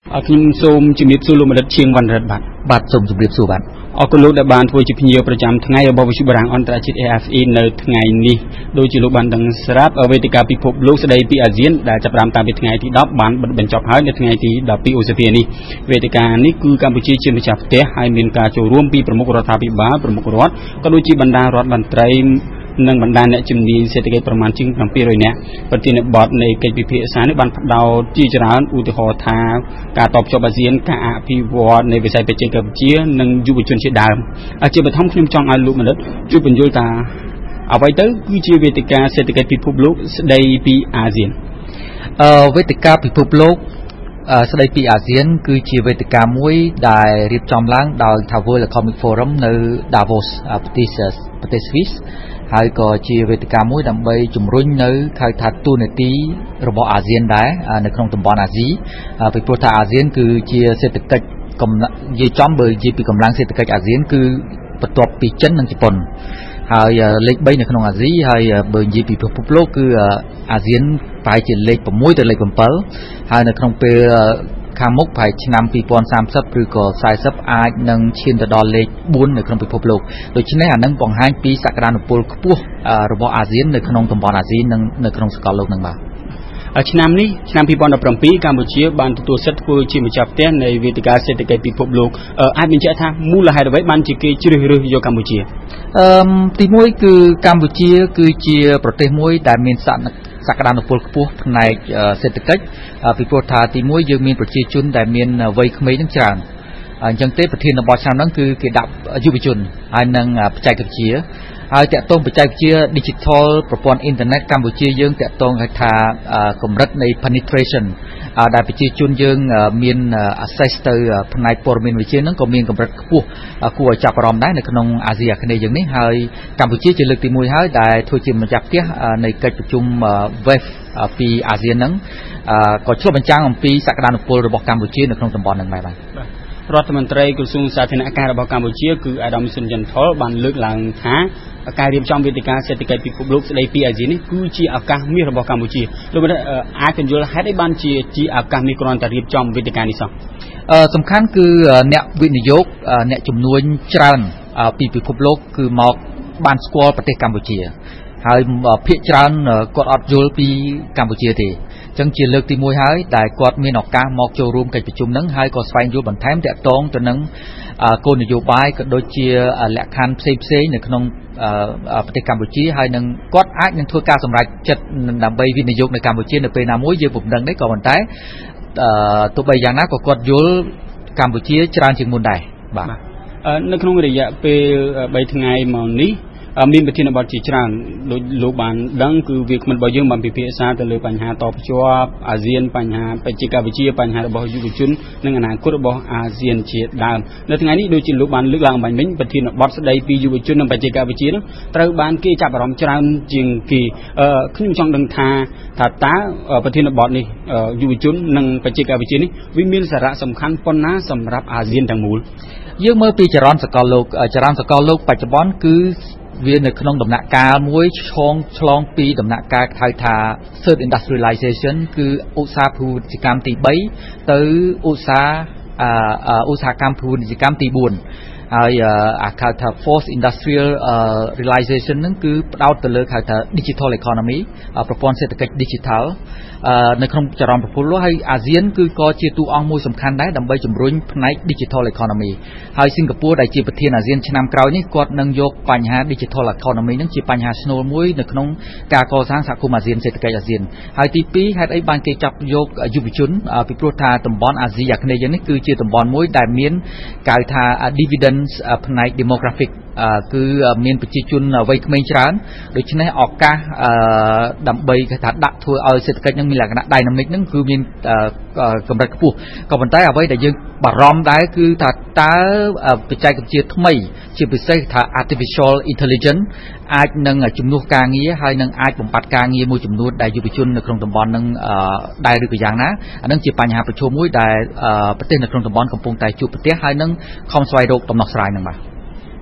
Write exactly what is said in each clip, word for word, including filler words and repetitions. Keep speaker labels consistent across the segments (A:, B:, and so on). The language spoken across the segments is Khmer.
A: ខ្ញុំសូមជំរាបសួរលោកមនិតជាងវណ្ណរដ្ឋបាទ
B: បាទសូមជម្រាបសួរបាទ
A: អរគុណលោកដែលបានធ្វើជាភ្ញៀវប្រចាំថ្ងៃរបស់វិទ្យុបារាំងអន្តរជាតិ A F E នៅថ្ងៃនេះដូចជាលោកបានដឹងស្រាប់វេទិកាពិភពលោកស្ដីពីអាស៊ានដែលចាប់ផ្ដើមតាំងពីថ្ងៃទីដប់បានបិទបញ្ចប់ហើយនៅថ្ងៃទីដប់ពីរឧសភានេះវេទិកានេះគឺកម្ពុជាជាម្ចាស់ផ្ទះហើយមានការចូលរួមពីប្រមុខរដ្ឋាភិបាលប្រមុខរដ្ឋក៏ដូចជាបណ្ដារដ្ឋមន្ត្រីនិងបណ្ដាអ្នកជំនាញសេដ្ឋកិច្ចប្រមាណជាងseven hundredនាក់ប្រធានបទនៃកិច្ចពិភាក្សានេះបានផ្ដោតជាច្រើនឧទាហរណ៍ថាការតបភ្ជាប់អាស៊ានការអភិវឌ្ឍនៃវិស័យបច្ចេកវិទ្យានិងយុវជនជាដើមជាបឋមខ្ញុំចង់ឲ្យលោកមនិតជួយបញ្យល់ថាអ្វីទៅគឺជាវេទិកាសេដ្ឋកិច្ចពិភពលោកស្ដីពីអាស៊ាន
B: អឺវេទិកាពិភពលោកស្ដីពីអាស៊ានគឺជាវេទិកាមួយដែលរៀបចំឡើងដោយ World Economic Forum នៅ Davos ប្រទេសប្រទេស Swiss ហើយក៏ជាវេទិកាមួយដើម្បីជំរុញនៅហៅថាទូនាទីរបស់អាស៊ានដែរនៅក្នុងតំបន់អាស៊ីពីព្រោះថាអាស៊ានគឺជាសេដ្ឋកិច្ចនិយាយចំបើនិយាយពីកម្លាំងសេដ្ឋកិច្ចអាស៊ានគឺបន្ទាប់ពីចិននិងជប៉ុនហើយលេខthreeនៅក្នុងអាស៊ីហើយបើនិយាយពីពិភពលោកគឺអាស៊ានប្រហែលជាលេខsixទៅលេខsevenហើយនៅក្នុងពេលខាងមុខប្រហែលឆ្នាំtwenty thirtyឬក៏fortyអាចនឹងឈានទៅដល់លេខfourនៅក្នុងពិភពលោកដូច្នេះអានឹងបង្ហាញពីសក្តានុពលខ្ពស់របស់អាស៊ាននៅក្នុងតំបន់អាស៊ីនិងនៅក្នុងសកលលោកនឹងបាទ
A: ឆ្នាំនេះឆ្នាំtwenty seventeenកម្ពុជាបានទទួលសិទ្ធិធ្វើជាម្ចាស់ផ្ទះនៃវេទិកាសេដ្ឋកិច្ចពិភពលោកអាចបញ្ជាក់ថាមូលហេតុអ្វីបានជាគេជ្រើសរើសយកកម្ពុជា
B: អឺទីមួយគឺកម្ពុជាគឺជាប្រទេសមួយដែលមានសក្តានុពលខ្ពស់ផ្នែកសេដ្ឋកិច្ចពីព្រោះថាទីមួយយើងមានប្រជាជនដែលមានវ័យក្មេងនឹងច្រើនអញ្ចឹងទេប្រធានបទឆ្នាំហ្នឹងគឺគេដាក់យុវជនហើយនឹងបច្ចេកវិទ្យាហើយតកតងបច្ចេកវិទ្យា digital ប្រព័ន្ធអ៊ីនធឺណិតកម្ពុជាយើងតកតងហៅថាកម្រិតនៃ penetration ដែលប្រជាជនយើងមាន access ទៅផ្នែកព័ត៌មានវិទ្យាហ្នឹងក៏មានកម្រិតខ្ពស់គួរឲ្យចាប់អារម្មណ៍ដែរនៅក្នុងអាស៊ីអាគ្នេយ៍យើងនេះហើយកម្ពុជាជាលើកទីoneហើយដែលធ្វើជាម្ចាស់ផ្ទះនៃកិច្ចប្រជុំ Wave ពីអាស៊ានហ្នឹងក៏ឆ្លុះបញ្ចាំងអំពីសក្តានុពលរបស់កម្ពុជានៅក្នុងតំបន់ហ្នឹងដែរបាទ
A: រដ្ឋមន្ត្រីក្រសួងសាធារណការរបស់កម្ពុជាគឺអាដាមស៊ុនយ៉ាន់ថុលបានលើកឡើងថាការរៀបចំវេទិកាសេដ្ឋកិច្ចពិភពលោកស្ដីពីអាស៊ាននេះគឺជាឱកាសមាសរបស់កម្ពុជាលោកអាចពន្យល់ហេតុអីបានជាជាឱកាសមាសគ្រាន់តែរៀបចំវេទិកានេះសោះ
B: អឺសំខាន់គឺអ្នកវិនិយោគអ្នកជំនួញច្រើនពីពិភពលោកគឺមកបានស្គាល់ប្រទេសកម្ពុជាហើយភាគច្រើនគាត់អត់យល់ពីកម្ពុជាទេចឹងជាលើកទីoneហើយដែលគាត់មានឱកាសមកចូលរួមកិច្ចប្រជុំហ្នឹងហើយក៏ស្វែងយល់បន្ថែមតាក់ទងទៅនឹងគោលនយោបាយក៏ដូចជាលក្ខខណ្ឌផ្សេងៗនៅក្នុងប្រទេសកម្ពុជាហើយនឹងគាត់អាចនឹងធ្វើការសម្រេចចិត្តដើម្បីវិនិយោគនៅកម្ពុជានៅពេលណាមួយយើងពុំដឹងទេក៏ប៉ុន្តែទោះបីយ៉ាងណាក៏គាត់យល់កម្ពុជាច្រើនជាងមុនដែរបាទ
A: នៅក្នុងរយៈពេលthreeថ្ងៃមកនេះមានប្រធានបទជាច្រើនដូចលោកបានដឹងគឺវាគ្មិនរបស់យើងបានពិភាក្សាទៅលើបញ្ហាតភ្ជាប់អាស៊ានបញ្ហាបច្ចេកវិទ្យាបញ្ហារបស់យុវជននិងអនាគតរបស់អាស៊ានជាដើមនៅថ្ងៃនេះដូចជាលោកបានលើកឡើងអំបញ្ញមិញប្រធានបទស្ដីពីយុវជននិងបច្ចេកវិទ្យានោះត្រូវបានគេចាប់អារម្មណ៍ច្រើនជាងគេខ្ញុំចង់ដឹងថាថាតើប្រធានបទនេះយុវជននិងបច្ចេកវិទ្យានេះវាមានសារៈសំខាន់ប៉ុណ្ណាសម្រាប់អាស៊ានទាំងមូល
B: យើងមើលពីចរន្តសកលលោកចរន្តសកលលោកបច្ចុប្បន្នគឺវានៅក្នុងដំណាក់កាលមួយឆ្លងឆ្លងពីដំណាក់កាលហៅថា third industrialization គឺឧស្សាហ៍ពាណិជ្ជកម្មទីthreeទៅឧស្សាហ៍ឧស្សាហកម្មពាណិជ្ជកម្មទីfourហើយអាហៅថា fourth industrial realization ហ្នឹងគឺផ្ដោតទៅលើហៅថា digital economy ប្រព័ន្ធសេដ្ឋកិច្ច digital នៅក្នុងចរន្តប្រភពលោកហើយអាស៊ានគឺក៏ជាតួអង្គមួយសំខាន់ដែរដើម្បីជំរុញផ្នែក digital economy ហើយសិង្ហបុរីដែលជាប្រធានអាស៊ានឆ្នាំក្រោយនេះគាត់នឹងយកបញ្ហា digital economy ហ្នឹងជាបញ្ហាស្នូលមួយនៅក្នុងការកសាងសហគមន៍អាស៊ានសេដ្ឋកិច្ចអាស៊ានហើយទីtwoហេតុអីបានគេចាប់យកយុវជនពីព្រោះថាតំបន់អាស៊ីអាគ្នេយ៍យើងនេះគឺជាតំបន់មួយដែលមានគេហៅថា dividendផ្នែក demographic គឺមានប្រជាជនវ័យក្មេងច្រើនដូច្នេះឱកាសដើម្បីគេថាដាក់ធ្វើឲ្យសេដ្ឋកិច្ចនឹងមានលក្ខណៈ dynamic ហ្នឹងគឺមានកម្រិតខ្ពស់ក៏ប៉ុន្តែអ្វីដែលយើងបារម្ភដែរគឺថាតើបច្ចេកវិទ្យាថ្មីជាពិសេសថា artificial intelligence អាចនឹងជំនួសការងារហើយនឹងអាចបំបត្តិការងារមួយចំនួនដែលយុវជននៅក្នុងតំបន់នឹងដែរឬក៏យ៉ាងណាអានឹងជាបញ្ហាប្រឈមមួយដែលប្រទេសនៅក្នុងតំបន់កំពុងតែជួបប្រទះហើយនឹងខំស្វែងរកដំណោះស្រាយនឹងបាទ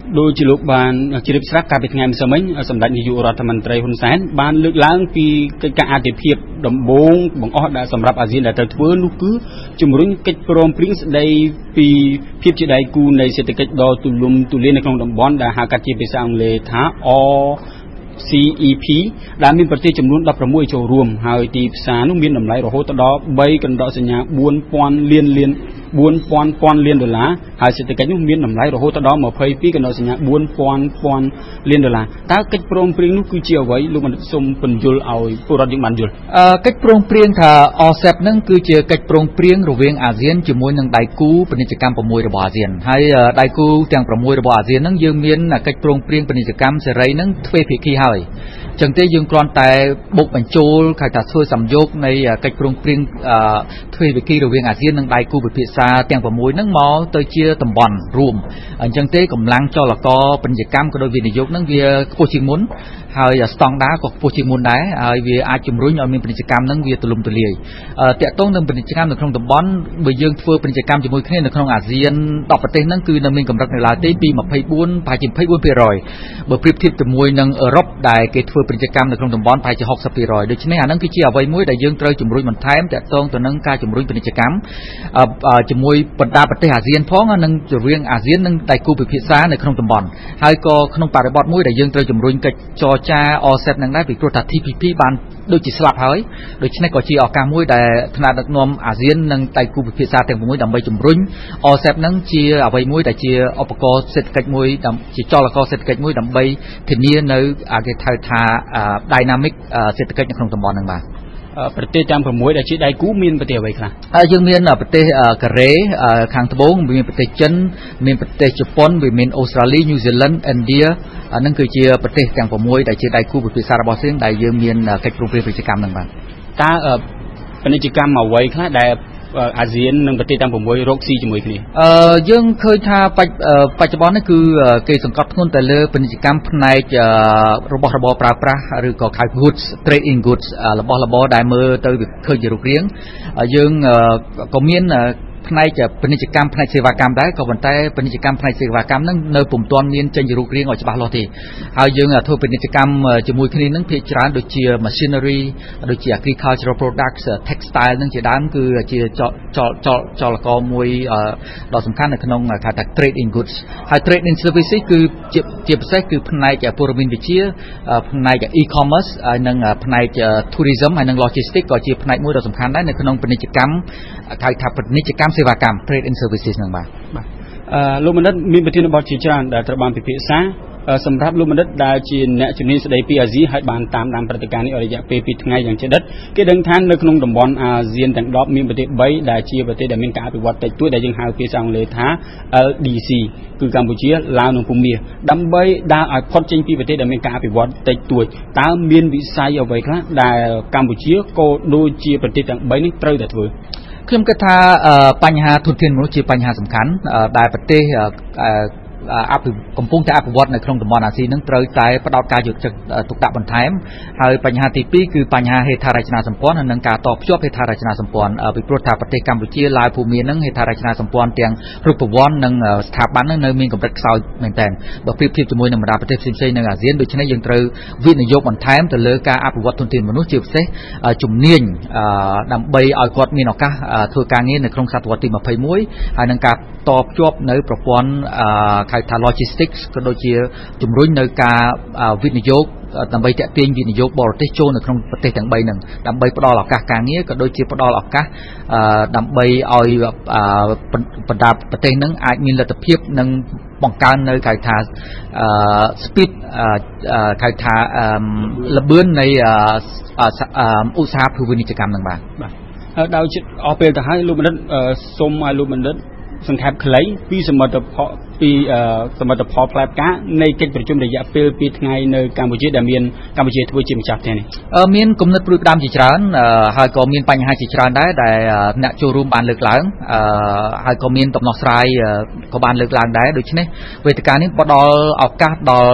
A: โดยจิลุบานจิริบสระการเป็นไงมันสมัยสำหรับนิยุรัฐมนตรีหุ่นแสนบานลึกล้างปีการอาติเพียบดมบงบังอ้อได้สำหรับอาเซียนได้เติร์ดเวิร์ลูกคือจุ่มรุ่งกิจโปรมพริ้งได้ปีเพียบจีได้กูในเศรษฐกิจดอตุลุมตุเลในกองดมบอลได้หาการจีไปสร้างเลท้าอ ซี อี พี ได้มีประเทศจำนวนรับประมวยโจรวมหายตีภาษานุ่มเมียนดำไหลรโหตดอใบกันดอสัญญาบวนปอนเลียนเลียนบวนปอนปอนเลียนดอลลาร์หายเศรษฐกิจนุ่มเมียนดำไหลรโหตดอมาเพย์ปีกันดอสัญญาบวนปอนปอนเลียนดอลลาร์ตากิจโปรมปริงนุคือเจียวไว้ลูกมันสมปัญจุลเอาผู้รัฐยิ่งบันจุล
B: กิจโปรมปริงถ้าออเซปนั่นคือเจียกิจโปรมปริงระเวียงอาเซียนจมวยนั่งไดกูเป็นกิจกรรมประมวยระบอาเซียนให้ไดกูแตงประมวยระบอาเซียนนั่งยืมเมียนกิจโปรมปริงเป็นกิจกรรมเสรีนั่งทเวพิคีให้จังเตยังกรอนแต่บุกบรรจุขายตัดช่วยสัมยกในกิจโปรมปริงทเวพิคีระเวียงอาเซียนนั่งไดกูเป็นพิษาแตงประมวยนั่งมอเตยเชียตำบอลรวมจังเตกำลังจอละก็เป็นกิจกรรมก็โดยวินิยกนั่งเวียโคชิมุนให้สตองด้าก็โคชิมุนได้ให้เวียอาจุมรุ่งเอามีเป็นกิจกรรมนั่งเวียตุลุมตุเลียเตะต้องนั่งเป็นกิจกรรมในครองตำบอลเบียยังเฟื่อเป็นกิจกรรมจมวยขึ้นในครองอาเซียนต่อประเทศนั่งคือนั่งมีกำลังในลาเต้ปีมาไพ่บุญไพ่จิมไพ่บุญไปรอยเมื่อพริบทิพย์จมวยนั่งเอรบได้เกิดเฟื่อเป็นกิจกรรมในครองตำบอลไพ่จะหกสปีรอยโดยเฉพาะนั่งคือเชี่ยวไว้มวยได้ยังเตยจมรุ่งมันไทม์แต่ต้องตัวนั่งการจมรุ่งเป็นกิจกรรมจมวยบรรดาประเทศอาเซียนพ้องนั่งจะเรียงอาเซียนนั่งได้กูเป็นพิษาในครองตำบอลให้ก็ขนมปลาระบอดมวยได้ยังเตยจมรุ่งกับจอจ้าออเซปนั่งได้ไปกรดที่พีพีบานโดยจิตสลับเฮ้ยโดยเฉพาะก็จีออกการมวยได้ขนาดนักนมอาเซียนนั่งได้กูเป็นพิษาแต่มวยดำใบจมรุ่งออเซปนั่งจีเอาใบมวยได้จีอุปกรณ์เศรษฐกิจมวยดำจีจอละก็เศรษฐกิจมวยดำใบทีนี้ในอาเกทาทาไดนามิกเศรษฐกิจในครองตำบอลนั่งมา
A: ประเทศจำประมวยได้ชื่อได้กู้มีนประเทศไว้ครับ
B: ยังมีนประเทศกเรคางตะบงมีประเทศจีนมีประเทศญี่ปุ่นมีออสเตรเลียนิวซีแลนด์อินเดียนั่นคือเชื่อประเทศจำประมวยได้ชื่อได้กู้เป็นสารบอสเซนได้ยังมีนกิจกรรมกิจกรรมนั่งมา
A: ตาเป็นกิจกรรมมาไว้ครับได้อาเซียนนั่งประเทศจำประมวยรกซีจมวยนี่
B: ยังเคยทาปัจจุบันนั่นคือเกี่ยวกับสังกัดทุนแต่เลือกเป็นกิจกรรมในระบบระบบปราบปราหรือก็ขาย goods trading goods ระบบระบบได้เมื่อตัวเคยจะรุกเรียงยังก็มีนในจะเป็นกิจกรรมในเสวากรรมได้ก็วันแต่เป็นกิจกรรมในเสวากรรมนั้นในปุ่มตัวนี้จะอยู่รูเรียงออกจากบ้านเราทีเอายังทั่วเป็นกิจกรรมจมูกคดีนั้นพิจารณาโดยเฉพาะ machinery โดยเฉพาะ agricultural products textile นั่นจะด้านคือจะเจาะเจาะเจาะเจาะละก็มวยเราสำคัญในขนมขาย trading goods ให้ trading services คือเจ็บเสียคือในจะภูมิวิจัยในจะ e-commerce นั่งในจะ tourism นั่ง logistics ก็จะในมวยเราสำคัญได้ในขนมเป็นกิจกรรมขายทำเป็นกิจกรรมเสวากรรม trade and services นั่งบ้าง
A: ลูกมันนั้นมีประเทศบอลจีจานแต่ตระบานพิพิธาสำหรับลูกมันนั้นได้จีนเนี่ยจุดนี้แสดงปีอาเซียนให้บานตามตามปฏิการนี้อะไรอย่างเปรียบไงอย่างเช่นนั้นก็ดังท่านในขนมดมบอลอาเซียนแต่งดอกมีประเทศใบได้จีประเทศได้มีการปฏิวัติแต่ตัวได้ยังหาพิจารณาเลยท้า แอล ดี ซี คือกัมพูชีลาวหนุ่มภูมิดำใบได้อาพอดจริงปีประเทศได้มีการปฏิวัติแต่ตัวตามเมียนวิสัยเอาไว้ครับได้กัมพูชีก็โดยจีประเทศต่างใบนี้เตยแต่ถือ
B: คือมันก็ถ้าปัญหาทุนเทียนมนุษย์ปัญหาสำคัญได้ประเทศอัพกำปุงจะอัพวัดในครองตำบอลอาเซียนนั้นเตยใจประดาวการหยุดจากตุกตะบนไทม์ให้ปัญหาที่ปีคือปัญหาเหตุราชนาสัมปอนนั่งการตอบช่วยเหตุราชนาสัมปอนไปโปรดทาประเทศกัมพูชีลายภูมินั่งเหตุราชนาสัมปอนเตียงรูปวัดนั่งสถาบันนั่งในมีกับรักษาเหมือนกันแบบเปรียบเทียบจมูกในบรรดาประเทศซินเซในอาเซียนโดยเฉพาะยังเตยวินิยมบนไทม์แต่เลือกการอัพวัดทุนเทียนมนุษย์จีบเซจุ่มเนียนนำใบอัลกอดมีนอกกาทัวร์การนี้ในครองสัตว์วัติมาเพย์มวยให้นังการตอบช่วยในประปอนขายทาโลจิสติกส์ก็โดยเฉพาะจุ่มรุ่งในการวินิยมดำไปจะเตียงวินิยมบอร์ติโจในครองประเทศต่างใบหนึ่งดำไปปลอหลอกกาการนี้ก็โดยเฉพาะปลอหลอกกาดำไปเอาประดับประเทศนั้นอาจมีระดับเพียบนั่งป้องกันในขายทาสปีดขายทาระเบิดในอุตสาหกรรมวินิจกรรมต่าง
A: ๆดาวจิตออกเป็นแต่ให้ลูกมันนั้นสมมาลูกมันนั้นสังเกตคล้ายปีสมัติพอปีสมัติพอแปลกะในกิจประชุมระยะปีปีไงในกัมพูชีดามีนกัมพูชีทวีจิมจับแทนนี่
B: มีนกลุ่มนักปลูกดำจีจานหากก็มีนปัญหาจีจานได้แต่นักจูรุมบานเลือกหลังหากก็มีนตบนอสไลก็บานเลือกหลังได้โดยเฉพาะเวทีการนี้พอดอลออกกาดอล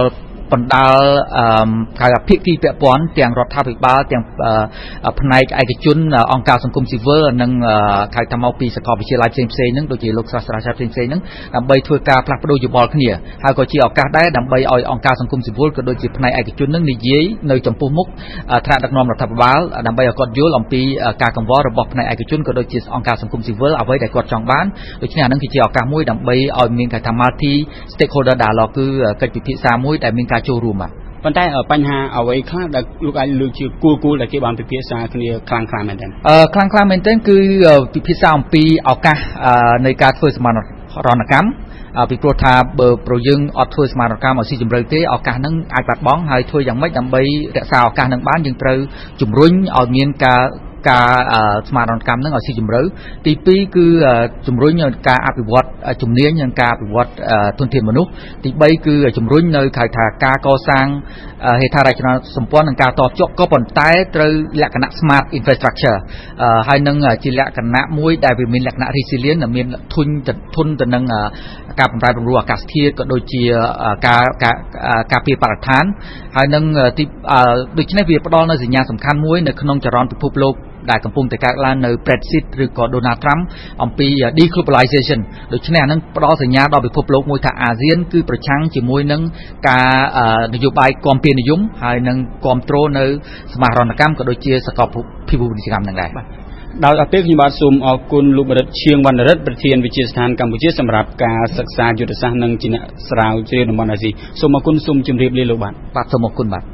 B: បណ្ដាលហៅថាភាគីពាក់ព័ន្ធទាំងរដ្ឋាភិបាលទាំងផ្នែកឯកជនអង្គការសង្គមស៊ីវិលនិងហៅថាមកពីសាកលវិទ្យាល័យផ្សេងៗហ្នឹងដូចជាលោកសាស្ត្រាចារ្យផ្សេងៗហ្នឹងដើម្បីធ្វើការផ្លាស់ប្ដូរយោបល់គ្នាហើយក៏ជាឱកាសដែរដើម្បីឲ្យអង្គការសង្គមស៊ីវិលក៏ដូចជាផ្នែកឯកជនហ្នឹងនិយាយនៅចំពោះមុខថ្នាក់ដឹកនាំរដ្ឋាភិបាលដើម្បីឲ្យគាត់យល់អំពីការកង្វល់របស់ផ្នែកឯកជនក៏ដូចជាអង្គការសង្គមស៊ីវិលអ្វីដែលគាត់ចង់បានដូច្នេះអានឹងគឺជាឱកាសមួយដើម្បីឲ្យមានការថា multi stakeholder dialogue គឺកិច្ចពិភាក្សាមួយដែលមានការចូលរួមបាទ
A: ប៉ុន្តែបញ្ហាអ្វីខ្លះដែលលោកអាចលើកជាគូគូដែលគេបានពិភាក្សាគ្នាខ្លាំងខ្លាំងមែនទេ
B: អឺខ្លាំងខ្លាំងមែនទេគឺពិភាក្សាអំពីឱកាសនៃការធ្វើសមានរណកម្មពីព្រោះថាបើប្រយើងអត់ធ្វើសមានកម្មឲ្យស៊ីជម្រៅទេឱកាសហ្នឹងអាចបាត់បង់ហើយធ្វើយ៉ាងម៉េចដើម្បីរក្សាឱកាសហ្នឹងបានយើងត្រូវជំរុញឲ្យមានការការស្មារតីកម្មនឹងឲ្យស៊ីជម្រៅទីពីរគឺជំរុញការអភិវឌ្ឍជំនាញនិងការអភិវឌ្ឍធនធានមនុស្សទីបីគឺជំរុញនៅហៅថាការកសាងហេដ្ឋារចនាសម្ព័ន្ធនិងការតភ្ជាប់ក៏ប៉ុន្តែត្រូវលក្ខណៈ smart infrastructure ហើយនឹងជាលក្ខណៈមួយដែលវាមានលក្ខណៈ resilient ដែលមានធុញធន់ទៅនឹងការបំប្រែបំរួលអាកាសធាតុក៏ដូចជាការការការពារបរិស្ថានហើយនឹងទីដូច្នេះវាផ្ដល់នូវសញ្ញាសំខាន់មួយនៅក្នុងចរន្តពិភពលោកដែលកំពុងតែកើតឡើងនៅ Brexit ឬក៏ Donald Trump អំពី deglobalization ដូច្នេះអានឹងផ្ដល់សញ្ញាដល់ពិភពលោកមួយថាអាស៊ានគឺប្រឆាំងជាមួយនឹងការនយោបាយគាំពារនិយមហើយនឹងគ្រប់គ្រងនៅសមាហរណកម្មក៏ដូចជាសកលភាវូបនីយកម្មនឹងដែរ
A: ដោយអតិថិខ្ញុំបាទសូមអរគុណលោកមរិតឈៀងវណ្ណរិទ្ធប្រធានវិទ្យាស្ថានកម្ពុជាសម្រាប់ការសិក្សាយុទ្ធសាស្ត្រនិងជាអ្នកស្រាវជ្រាវតំបន់អាស៊ីសូមអរគុណសូមជម្រាបលាលោកបាទ
B: បាទសូមអរគុណបាទ